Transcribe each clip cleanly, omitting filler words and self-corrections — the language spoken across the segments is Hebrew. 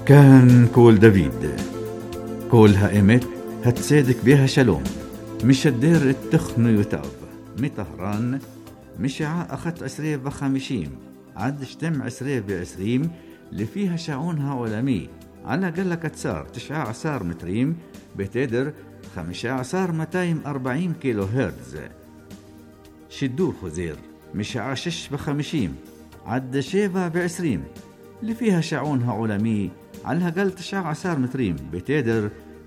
كان كول دافيد كول هائمت هتصدق بها شلوم مش الدير التخن يتعب مطهران مشاع أخت 20 عد شتم 20 اللي فيها شعونها عالمي على قلة كتسار 19 متريم بتدر 15,240 كيلو هرتز. شدو خزير مشاع 56 عد 27 اللي فيها شعونها عالمي على قل 19 متريم بتدر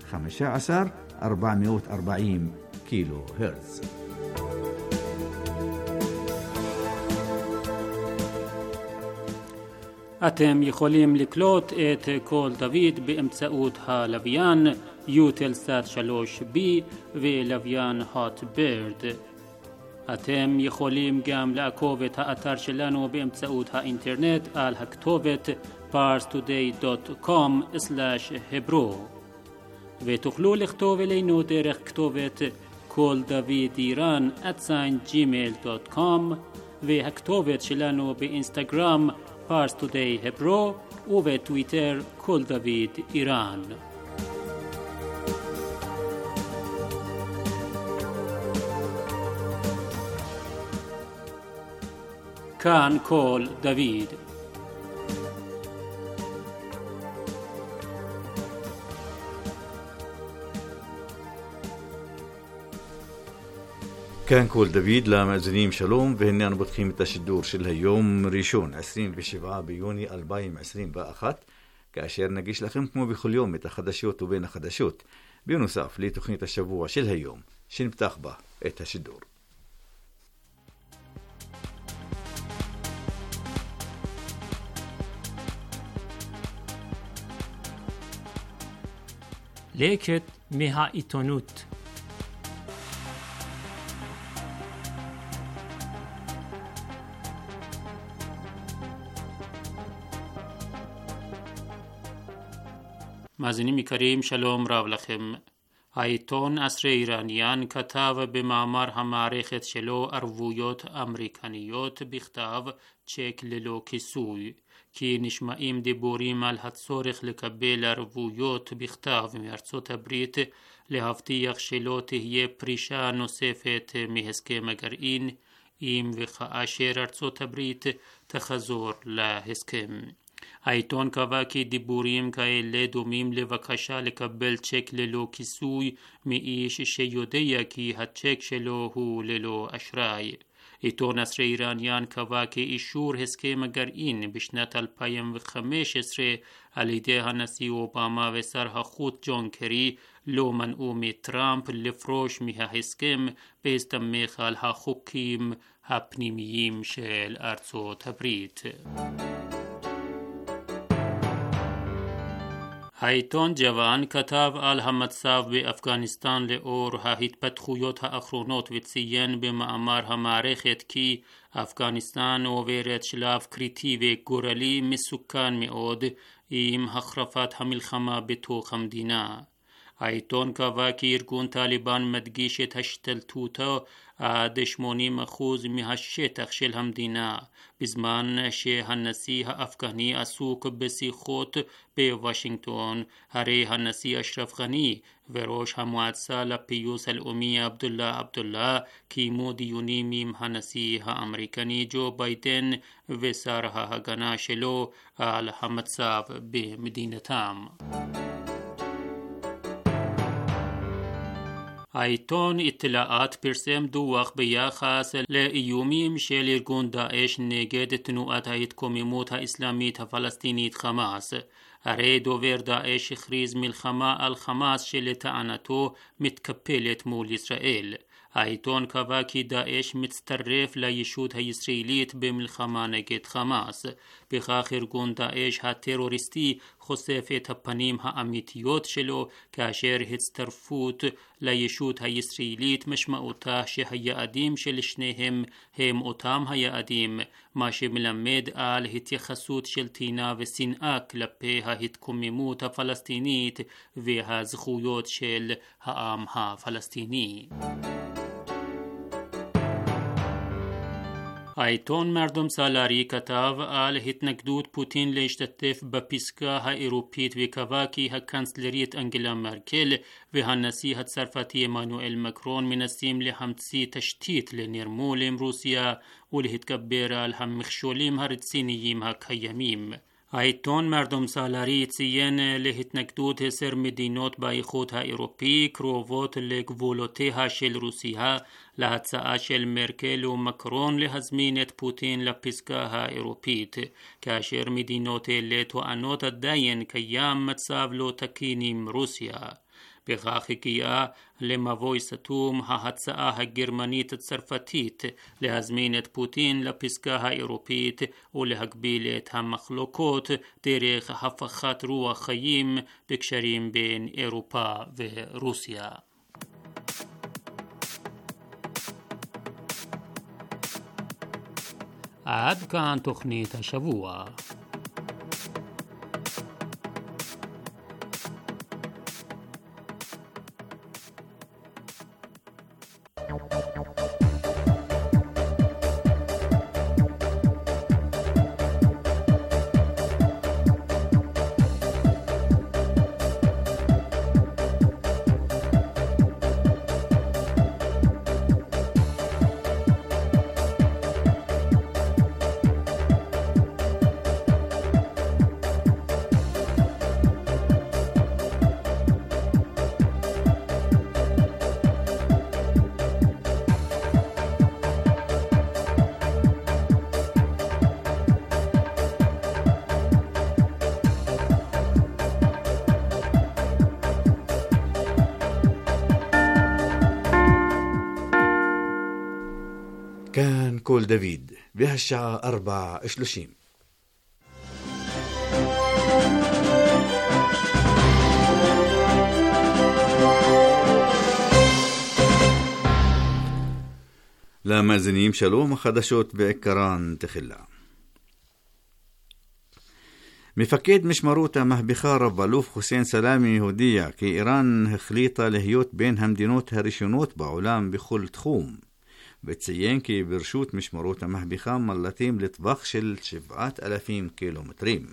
15,440 كيلو هرتز. אתם יכולים לקלוט את קול דוד באמצעות הלוויין יוטלסאט 3B ולוויין הוט בירד. אתם יכולים גם לעקוב את האתר שלנו באמצעות האינטרנט על הכתובת parstoday.com/hebro ותוכלו לכתוב אלינו דרך כתובת קול דוד איראן @gmail.com והכתובת שלנו באינסטגרם parstoday hebro ובטוויטר קול דוד איראן. כאן קול דוד. كان كول دافيد لمأذنين شلوم وهني أنا بتخيم التشدور شلها يوم ريشون 27 بيوني 2021 كأشير نجيش لكم كمو بكل يوم متخدشوت وبين خدشوت بنصاف لتخنية الشبوع شلها يوم شن بتاخبه التشدور. לקט מהעיתונות. מאזינים יקרים, שלום רב לכם. העיתון עשרה איראניאן כתב במאמר המערכת שלו ערבויות אמריקניות בכתב צ'ק ללא כיסוי, כי נשמעים דיבורים על הצורך לקבל ערבויות בכתב מארצות הברית להבטיח שלא תהיה פרישה נוספת מהסכם הגרעין, אם וכאשר ארצות הברית תחזור להסכם. העיתון קבע כי דיבורים כאלה דומים לבקשה לקבל צ'ק ללא כיסוי מאיש שיודע כי הצ'ק שלו הוא ללא אשראי. עיתון עשרה איראניאן קבע כי אישור הסכם הגרעין בשנת 2015 על ידי הנשיא אובמה ושר החוץ ג'ון קרי לא מנעו מטראמפ לפרוש מההסכם בהסתמך על החוקים הפנימיים של ארצות הברית. העיתון ג'וואן כתב על המצב באפגניסטן לאור ההתפתחויות האחרונות וציין במאמר המערכת כי אפגניסטן עוברת שלב קריטי וגורלי מסוכן מאוד עם החרפת המלחמה בתוך המדינה. העיתון קבע כי ארגון טליבן מדגיש את השתלטותו עד 80% מהשטח של המדינה, בזמן שהנשיא האפגני עסוק בשיחות בוושינגטון. הרי הנשיא אשרף גני וראש המועצה לפיוס הלאומי עבדוללה קיימו דיונים עם הנשיא האמריקני ג'ו ביידן ושר ההגנה שלו על המצב במדינתם. העיתון איתלאט פרסם דוח ביחס לאיומים של ארגון דאעש נגד תנועת ההתקוממות האסלאמית הפלסטינית חמאס. הרי דובר דאעש הכריז מלחמה על חמאס שלטענתו מתקפלת מול ישראל. העיתון קבע כי דאעש מצטרף לישות הישראלית במלחמה נגד חמאס. בכך ארגון דאעש הטרוריסטי חושף את הפנים האמיתיות שלו, כאשר הצטרפות לישות הישראלית משמעותה שהיעדים של שניהם הם אותם היעדים, מה שמלמד על התייחסות של טינה ושנאה כלפי ההתקוממות הפלסטינית והזכויות של העם הפלסטיני. העיתון מרדום סלארי כתב על התנגדות פוטין להשתתף בפסקה האירופית וקבע כי הקנצלרית אנגלה מרקל והנשיא הצרפתי עמנואל מקרון מנסים להמציא תשתית לנרמול עם רוסיה ולהתגבר על המכשולים הרציניים הקיימים. העיתון מרדום סלארי ציין להתנגדות 10 מדינות באיחוד האירופי קרובות לגבולותיה של רוסיה להצעה של מרקל ומקרון להזמין את פוטין לפסגה האירופית, כאשר מדינות אלה טוענות עדיין קיים מצב לא תקין עם רוסיה. בכך הגיעה למבוי סתום ההצעה הגרמנית הצרפתית להזמין את פוטין לפסגה האירופית ולהגביל את המחלוקות דרך הפכת רוח חיים בקשרים בין אירופה ורוסיה. עד כאן תוכנית השבוע. كان كول دافيد بهالساعة 4:30. למאזינים שלום, החדשות בעיקרן תחילה. מפקד משמרות המהפכה רב-אלוף חוסיין סלאמי הודיע כי איראן החליטה להיות בין המדינות הראשונות בעולם בכל תחום, וציין כי ברשות משמרות המהפכה מל"טים לטווח של 7,000 קילומטרים.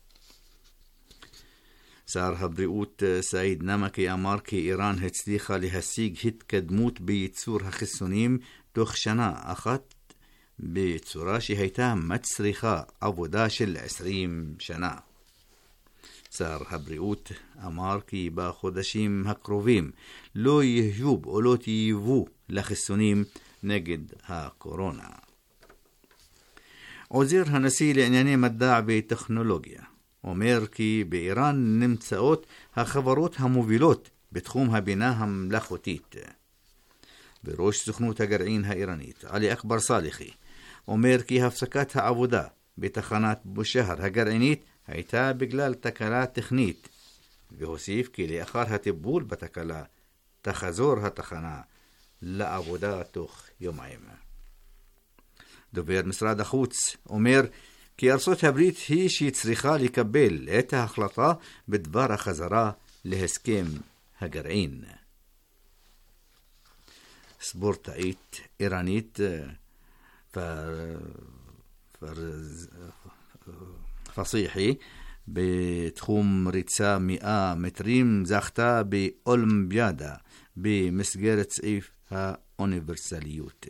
שר הבריאות סעיד נמקי אמר כי איראן הצליחה להשיג התקדמות בייצור החיסונים תוך שנה אחת בצורה שהייתה מצריכה עבודה של 20 שנה. שר הבריאות אמר כי בחודשים הקרובים לא יהיו או לא תייבאו לחיסונים נגד הקורונה. עוזר הנשיא לענייני מדע וטכנולוגיה אומר כי באיראן נמצאות החברות המובילות בתחום הבינה המלאכותית. בראש סוכנות הגרעין האיראנית עלי אכבר סאלחי אומר כי הפסקת העבודה בתחנת בושהר הגרעינית הייתה בגלל תקלה טכנית, והוסיף כי לאחר הטיפול בתקלה תחזור התחנה לעבודה תוך יומיים. דובר משרד החוץ אומר כי ארצות הברית היא שצריכה לקבל את ההחלטה בדבר החזרה להסכם הגרעין. ספורטאית איראנית פסיחי בתחום ריצה 100 מטרים זכתה באולימפיאדה במסגרת סעיף האוניברסליות.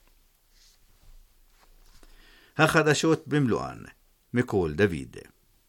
החדשות במלואן מקול דוד.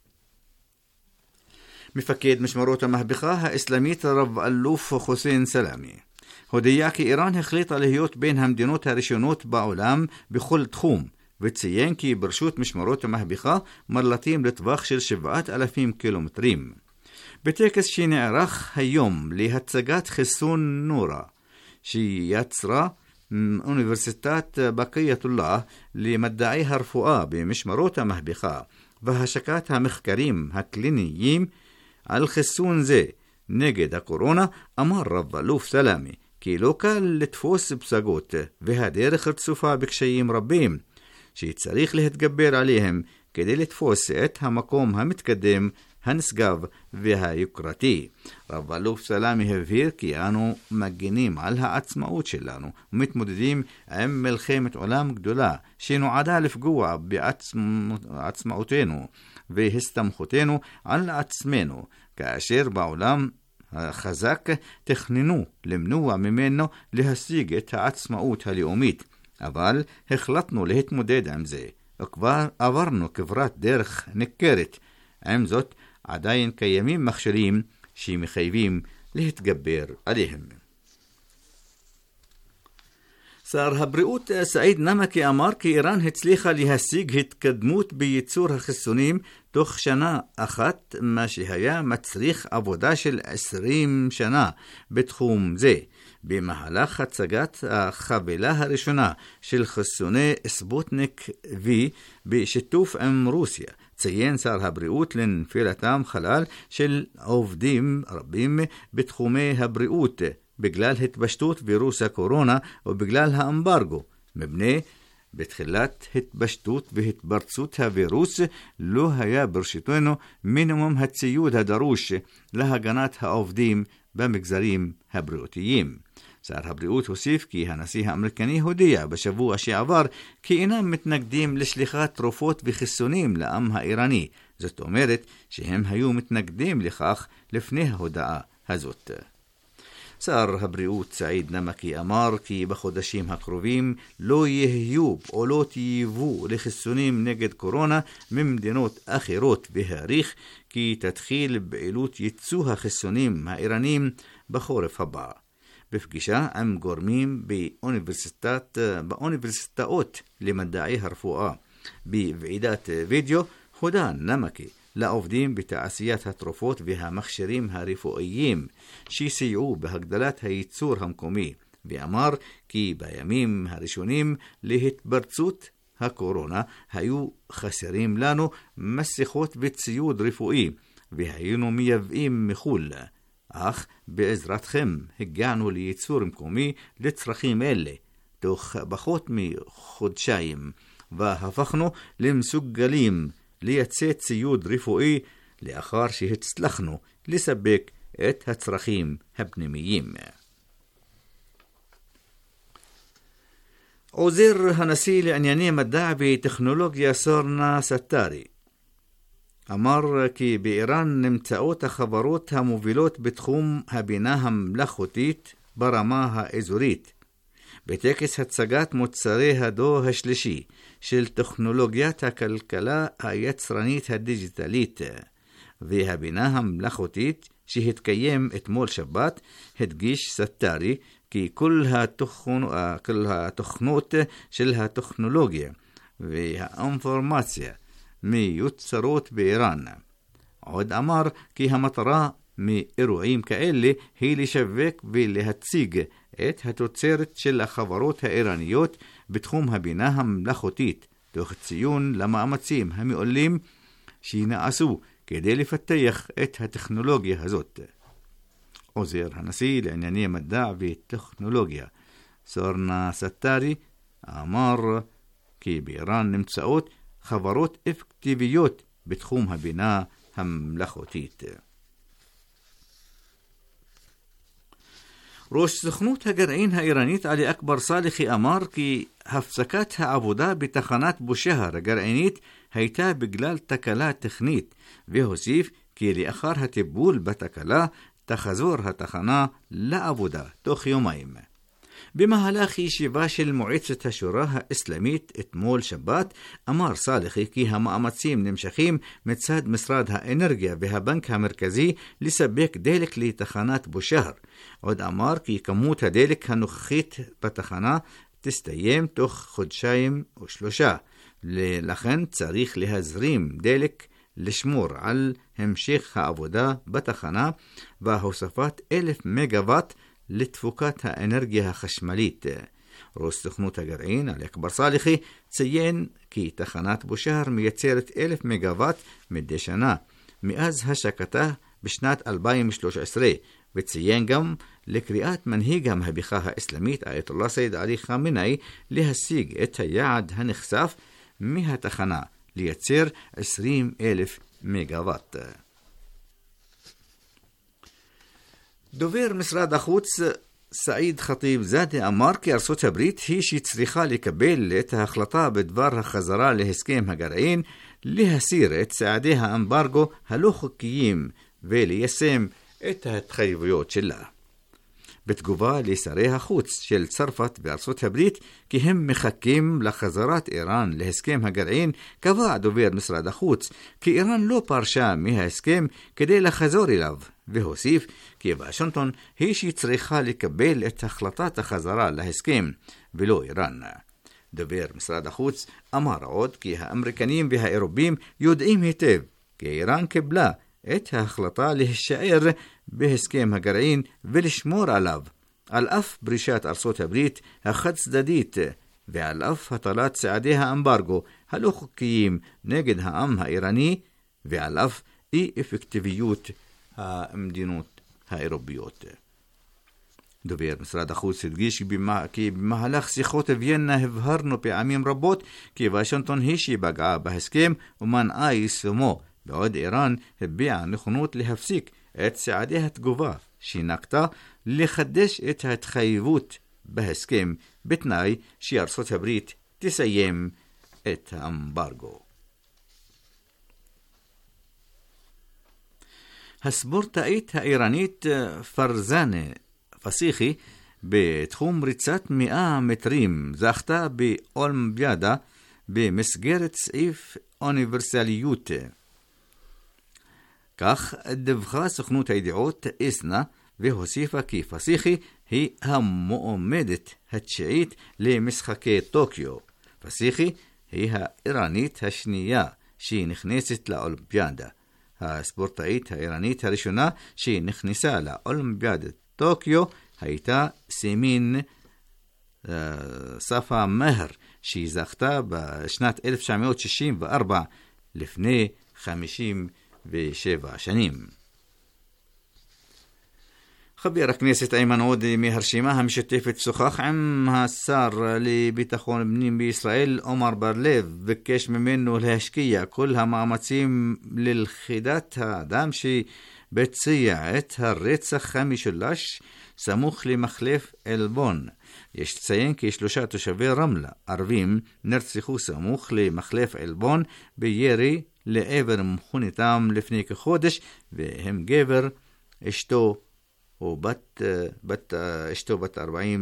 מפקד משמרות המהפכה האסלאמית רב-אלוף חוסיין סלאמי הודיע כי איראן החליטה להיות בין המדינות הראשונות בעולם בכל תחום, וציין כי ברשות משמרות המהפכה מל"טים לטווח של 7,000 קילומטרים. בטקס שנערך היום להצגת חיסון נורה שיצרה אוניברסיטת בקיית-אללה למדעי הרפואה במשמרות המהפכה והשקת המחקרים הקליניים על חיסון זה נגד הקורונה, אמר רב-אלוף סלאמי כי לא קל לתפוס פסגות והדרך רצופה בקשיים רבים שצריך להתגבר עליהם כדי לתפוס את המקום המתקדם הנשגב והיוקרתי. רב אלוף סלאמי הבהיר כי אנו מגינים על העצמאות שלנו ומתמודדים עם מלחמת עולם גדולה שנועדה לפגוע בעצמאותנו והסתמכותנו על עצמנו, כאשר בעולם החזק תכננו למנוע ממנו להשיג את העצמאות הלאומית, אבל החלטנו להתמודד עם זה, וכבר עברנו כברת דרך ניכרת. עם זאת, עדיין קיימים מכשירים שמחייבים להתגבר עליהם. שר הבריאות סעיד נמקי אמר כי איראן הצליחה להשיג התקדמות בייצור החיסונים תוך שנה אחת, מה שהיה מצריך עבודה של 20 שנה בתחום זה. במהלך הצגת החבילה הראשונה של חיסוני ספוטניק V בשיתוף עם רוסיה, ציין שר הבריאות לנפילתם חלל של עובדים רבים בתחומי הבריאות בגלל התפשטות וירוס הקורונה ובגלל האמברגו. מבנה בתחילת התפשטות והתפרצות הווירוס לא היה ברשותנו מינימום הציוד הדרוש להגנת העובדים במגזרים הבריאותיים. שר הבריאות הוסיף כי הנשיא האמריקני הודיע בשבוע שעבר כי אינם מתנגדים לשליחת תרופות וחיסונים לעם האיראני. זאת אומרת שהם היו מתנגדים לכך לפני ההודעה הזאת. שר הבריאות סעיד נמקי אמר כי בחודשים הקרובים לא יהיו פעולות ייבוא לחיסונים נגד קורונה ממדינות אחרות, והעריך כי תתחיל פעילות ייצוא החיסונים האיראנים בחורף הבא. בפגישה עם גורמים באוניברסיטאות למדעי הרפואה בוועידת וידאו, הודה נמקי לעובדים בתעשיית התרופות והמכשירים הרפואיים שסייעו בהגדלת הייצור המקומי, ואמר כי בימים הראשונים להתפרצות הקורונה היו חסרים לנו מסכות וציוד רפואי והיינו מייבאים מחול, אך בעזרתכם הגענו לייצור מקומי לצרכים אלה תוך פחות מחודשיים, והפכנו למסוגלים לייצא ציוד רפואי לאחר שהצלחנו לספק את הצרכים הפנימיים. עוזר הנשיא לענייני מדע וטכנולוגיה סורנה סטארי אמר כי באיראן נמצאות החברות המובילות בתחום הבינה המלאכותית ברמה האזורית. בטקס הצגת מוצרי הדור השלישי של טכנולוגיית הכלכלה היצרנית הדיגיטלית והבינה המלאכותית שהתקיים אתמול שבת, הדגיש סטארי כי כל התוכנות של הטכנולוגיה והאינפורמציה מיוצרות באיראן. עוד אמר כי המטרה מאירועים כאלה היא לשווק ולהציג את התוצרת של החברות האיראניות בתחום הבינה המלאכותית, תוך ציון למאמצים המעולים שנעשו כדי לפתח את הטכנולוגיה הזאת. עוזר הנשיא לענייני מדע וטכנולוגיה סורנה סטארי אמר כי באיראן נמצאות חברות אפקטיביות בתחום הבינה המלאכותית. ראש סוכנות הגרעין האיראנית עלי אכבר סאלחי אמר כי הפסקת העבודה בתחנת בושהר הגרעינית הייתה בגלל תקלה טכנית, והוסיף כי לאחר הטיפול בתקלה תחזור התחנה לעבודה תוך יומיים. במהלך ישיבה של מועצת השורה האסלאמית אתמול שבת, אמר סאלחי כי המאמצים נמשכים מצד משרד האנרגיה והבנק המרכזי לספק דלק לתחנת בושהר. עוד אמר כי כמות הדלק הנוכחית בתחנה תסתיים תוך חודשיים או 3, לכן צריך להזרים דלק לשמור על המשך העבודה בתחנה והוספת 1,000 מגוואט לתפוקת האנרגיה החשמלית. ראש סוכנות הגרעין עלי אכבר סאלחי ציין כי תחנת בושהר מייצרת 1,000 מגוואט מדי שנה מאז השקתה בשנת 2013, וציין גם לקריאת מנהיג המהפכה האסלאמית אייתוללה סייד עלי חמינאי להשיג את היעד הנחשף מהתחנה לייצר 20,000 מגוואט. דובר משרד החוץ סעיד ח'טיב זאדה אמר כי ארצות הברית היא שצריכה לקבל את ההחלטה בדבר החזרה להסכם הגרעין, להסיר את צעדי האמברגו הלא חוקיים וליישם את ההתחייבויות שלה. בתגובה לשרי החוץ של צרפת וארצות הברית כי הם מחכים לחזרת איראן להסכם הגרעין, קבע דובר משרד החוץ כי איראן לא פרשה מההסכם כדי לחזור אליו, והוסיף כי וושינגטון היא שצריכה לקבל את החלטת החזרה להסכם ולא איראן. דובר משרד החוץ אמר עוד כי האמריקנים והאירופים יודעים היטב כי איראן קיבלה את ההחלטה להישאר בהסכם הגרעין ולשמור עליו, על אף פרישת ארצות הברית החד צדדית ועל אף הטלת צעדי האמברגו הלא חוקיים נגד העם האיראני ועל אף אי אפקטיביות המדינות האירופיות. דובר משרד החוץ הדגיש כי במהלך שיחות ויינה הבהרנו פעמים רבות כי וושינגטון היא שפגעה בהסכם ומנעה יישומו, בעוד איראן הביעה נכונות להפסיק את צעדי התגובה שנקטה לחדש את ההתחייבות בהסכם בתנאי שארצות הברית תסיים את האמברגו. הספורטאית האיראנית פרזאנה פסיחי בתחום ריצת 100 מטרים זכתה באולימפיאדה במסגרת סעיף אוניברסליות. כך דווחה סוכנות הידיעות איסנה והוסיפה כי פסיחי היא המועמדת התשיעית למשחקי טוקיו. פסיחי היא האיראנית השנייה שנכנסת לאולימפיאדה. הספורטאית האיראנית הראשונה שנכנסה לאולימפיאדת טוקיו הייתה סימין ספה מהר שזכתה בשנת 1964 לפני 57 שנים. חבר הכנסת איימן עודה מהרשימה המשותפת שוחח עם השר לביטחון פנים בישראל עומר בר-לב, ביקש ממנו להשקיע כל המאמצים ללכידת האדם שביצע את הרצח המשולש סמוך למחלף אלבון. יש לציין כי 3 תושבי רמלה ערבים נרצחו סמוך למחלף אלבון בירי לעבר מכוניתם לפני כחודש, והם גבר, אשתו אשתו בת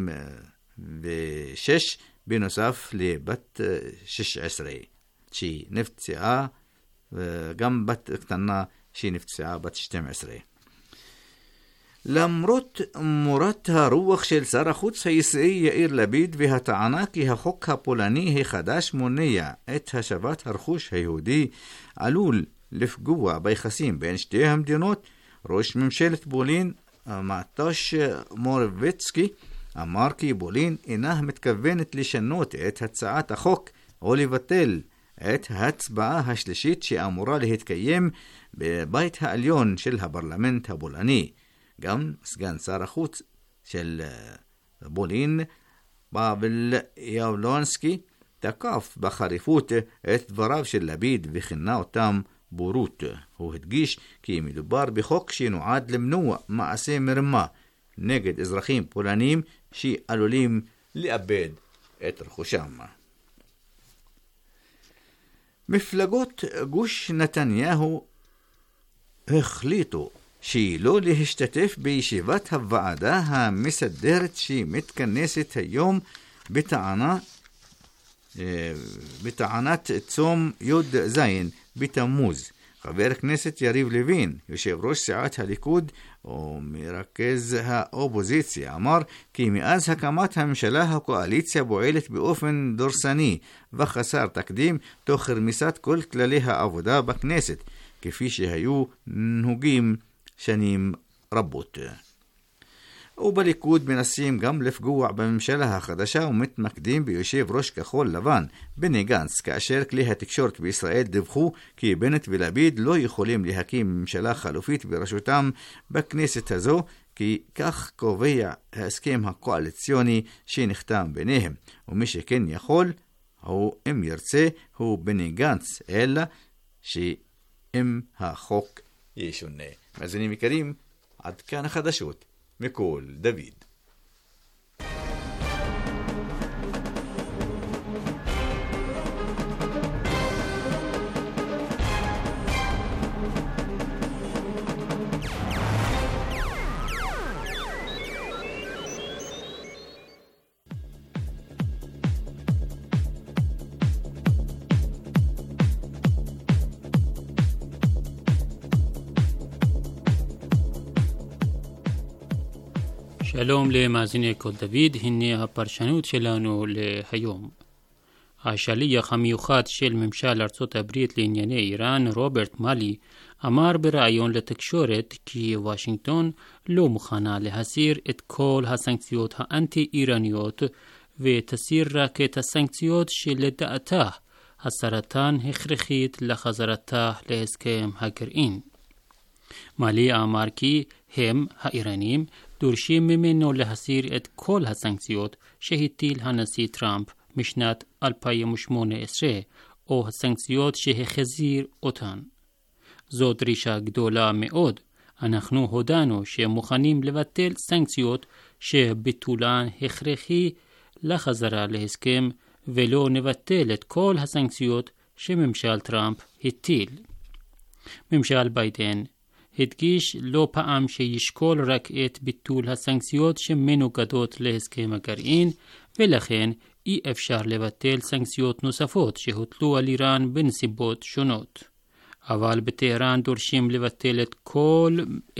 46 בנוסף לבת 16 שנפצעה, גם בת קטנה שנפצעה בת 12. למרות מורת הרוח של שר החוץ הישראלי יאיר לפיד והטענה כי החוק הפולני החדש מונע את השבת הרכוש היהודי עלול לפגוע ביחסים בין שתי המדינות, ראש ממשלת פולין מטוש מורביצקי אמר כי פולין אינה מתכוונת לשנות את הצעת החוק או לבטל את ההצבעה השלישית שאמורה להתקיים בבית העליון של הפרלמנט הפולני. גם סגן שר החוץ של פולין פאבל יבלונסקי תקף בחריפות את דבריו של לפיד וכינה אותם בורות. הוא הדגיש כי מדובר בחוק שנועד למנוע מעשי מרמה נגד אזרחים פולנים שעלולים לאבד את רכושם. מפלגות גוש נתניהו החליטו שלא להשתתף בישיבת הוועדה המסדרת שמתכנסת היום בטענת צום י' זין בתמוז. חבר הכנסת יריב לוין, יושב ראש סיעת הליכוד ומרכז האופוזיציה, אמר כי מאז הקמת הממשלה הקואליציה פועלת באופן דורסני וחסר תקדים תוך רמיסת כל כללי העבודה בכנסת, כפי שהיו נהוגים שנים רבות. ובליכוד מנסים גם לפגוע בממשלה החדשה ומתמקדים ביושב ראש כחול לבן בני גנץ, כאשר כלי התקשורת בישראל דיווחו כי בנט ולפיד לא יכולים להקים ממשלה חלופית בראשותם בכנסת הזו, כי כך קובע ההסכם הקואליציוני שנחתם ביניהם, ומי שכן יכול, הוא אם ירצה, הוא בני גנץ, אלא שאם החוק ישונה. מאזינים יקרים, עד כאן החדשות מקול דוד. שלום למאזיני קול דוד, הנה הפרשנות שלנו להיום. השליח המיוחד של ממשל ארצות הברית לענייני איראן, רוברט מאלי, אמר בראיון לתקשורת כי וושינגטון לא מוכנה להסיר את כל הסנקציות האנטי-איראניות ותסיר רק את הסנקציות שלדעתה הסרתן הכרחית לחזרתה להסכם הגרעין. מאלי אמר כי הם, האיראנים, דורשים ממנו להסיר את כל הסנקציות שהטיל הנשיא טראמפ משנת 2018, או הסנקציות שהחזיר אותן. זו דרישה גדולה מאוד. אנחנו הודענו שמוכנים לבטל סנקציות שביטולן הכרחי לחזרה להסכם, ולא נבטל את כל הסנקציות שממשל טראמפ הטיל. ממשל ביידן הדגיש לא פעם שישקול רק את ביטול הסנקציות שמנוגדות להסכם הגרעין, ולכן אי אפשר לבטל סנקציות נוספות שהוטלו על איראן בנסיבות שונות. אבל בטהרן דורשים לבטל את כל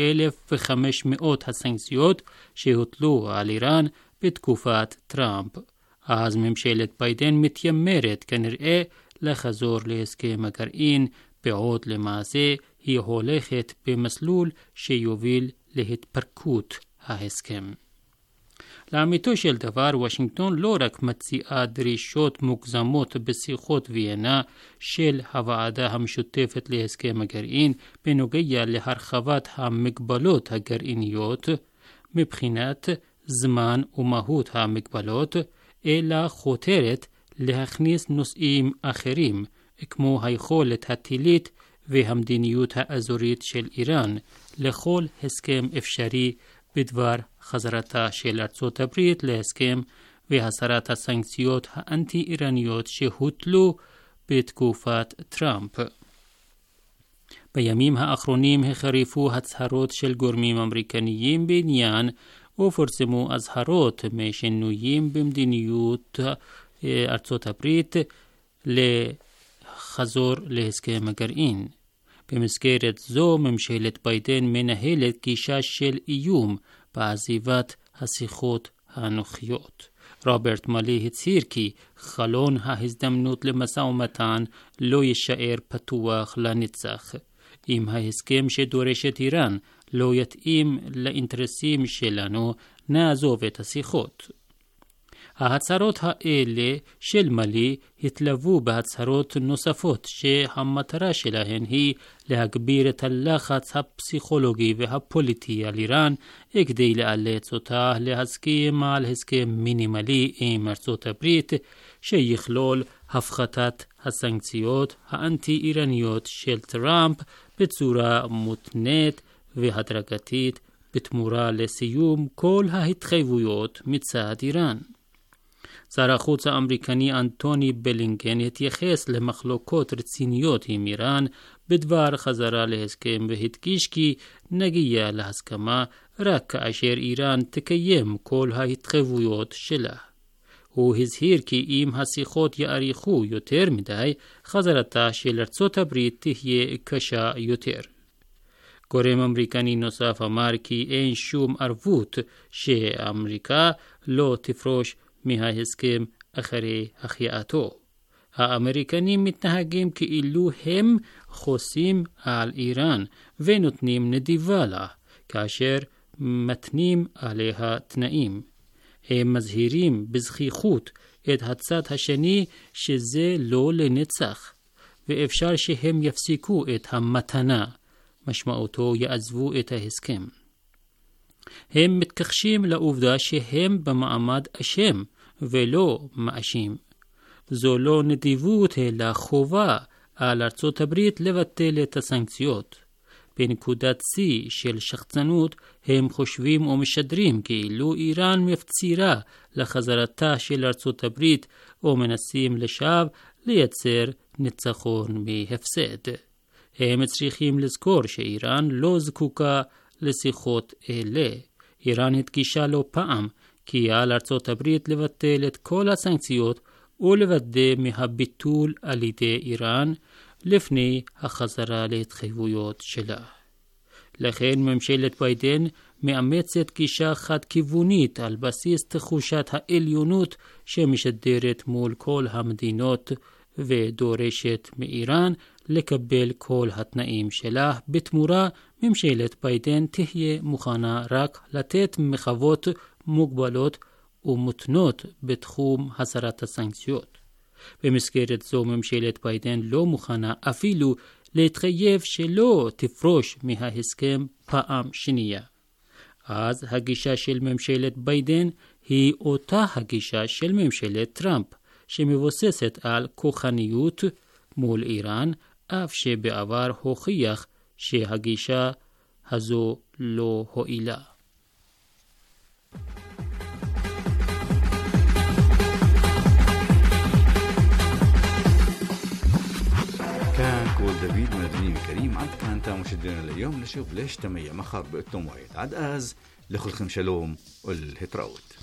1,500 הסנקציות שהוטלו על איראן בתקופת טראמפ. אז ממשלת ביידן מתיימרת כנראה לחזור להסכם הגרעין, בעוד למעשה היא הולכת במסלול שיוביל להתפרקות ההסכם. לאמיתו של דבר, וושינגטון לא רק מציעה דרישות מוגזמות בשיחות ויינה של הוועדה המשותפת להסכם הגרעין בנוגע להרחבת המגבלות הגרעיניות מבחינת זמן ומהות המגבלות, אלא חותרת להכניס נושאים אחרים, כמו היכולת הטילית והמדיניות האזורית של איראן, לכל הסכם אפשרי בדבר חזרתה של ארצות הברית להסכם והסרת הסנקציות האנטי-איראניות שהוטלו בתקופת טראמפ. בימים האחרונים החריפו הצהרות של גורמים אמריקניים בעניין, ופורסמו אזהרות משינויים במדיניות ארצות הברית לחזור להסכם הגרעין. במסגרת זו ממשלת ביידן מנהלת גישה של איום בעזיבת השיחות הנוכחיות. רוברט מאלי הצהיר כי חלון ההזדמנות למשא ומתן לא יישאר פתוח לנצח. אם ההסכם שדורשת איראן לא יתאים לאינטרסים שלנו, נעזוב את השיחות. ההצהרות האלה של מאלי התלוו בהצהרות נוספות שהמטרה שלהן היא להגביר את הלחץ הפסיכולוגי והפוליטי על איראן כדי לאלץ אותה להסכים על הסכם מינימלי עם ארצות הברית שיכלול הפחתת הסנקציות האנטי-איראניות של טראמפ בצורה מותנית והדרגתית בתמורה לסיום כל ההתחייבויות מצד איראן. שר החוץ האמריקני אנטוני בלינקן התייחס למחלוקות רציניות עם איראן בדבר חזרה להסכם והדגיש כי נגיע להסכמה רק כאשר איראן תקיים כל ההתחייבויות שלה. הוא הזהיר כי אם השיחות יאריכו יותר מדי, חזרתה של ארצות הברית תהיה קשה יותר. גורם אמריקני נוסף אמר כי אין שום ערבות שאמריקה לא תפרוש מההסכם אחרי החייאתו. האמריקנים מתנהגים כאילו הם חוסים על איראן ונותנים נדיבה לה, כאשר מתנים עליה תנאים. הם מזהירים בזכיחות את הצד השני שזה לא לנצח, ואפשר שהם יפסיקו את המתנה, משמעותו יעזבו את ההסכם. הם מתכחשים לעובדה שהם במעמד אשם ולא מאשים. זו לא נדיבות אלא חובה על ארצות הברית לבטל את הסנקציות. בנקודת שיא של שחצנות, הם חושבים ומשדרים כאילו איראן מפצירה לחזרתה של ארצות הברית או מנסים לשווא לייצר ניצחון מהפסד. הם צריכים לזכור שאיראן לא זקוקה לשיחות אלה. איראן הדגישה לא פעם כי על ארצות הברית לבטל את כל הסנקציות ולוודא מהביטול על ידי איראן לפני החזרה להתחייבויות שלה. לכן ממשלת ביידן מאמצת גישה חד-כיוונית על בסיס תחושת העליונות שמשדרת מול כל המדינות ודורשת מאיראן לקבל כל התנאים שלה. בתמורה ממשלת ביידן תהיה מוכנה רק לתת מחוות מוגבלות ומותנות בתחום הסרת הסנקציות. במסגרת זו ממשלת ביידן לא מוכנה אפילו להתחייב שלא תפרוש מההסכם פעם שנייה. אז הגישה של ממשלת ביידן היא אותה הגישה של ממשלת טראמפ, שמבוססת על כוחניות מול איראן, אף שבעבר הוכיח שהגישה הזו לא הועילה. كان كول دافيد من الدنيا الكريم. عد كان تام مشاهدينا اليوم. نشوف ليش تمية مخر بأتم وايد. عد لخلكم شلوم والهتراوت.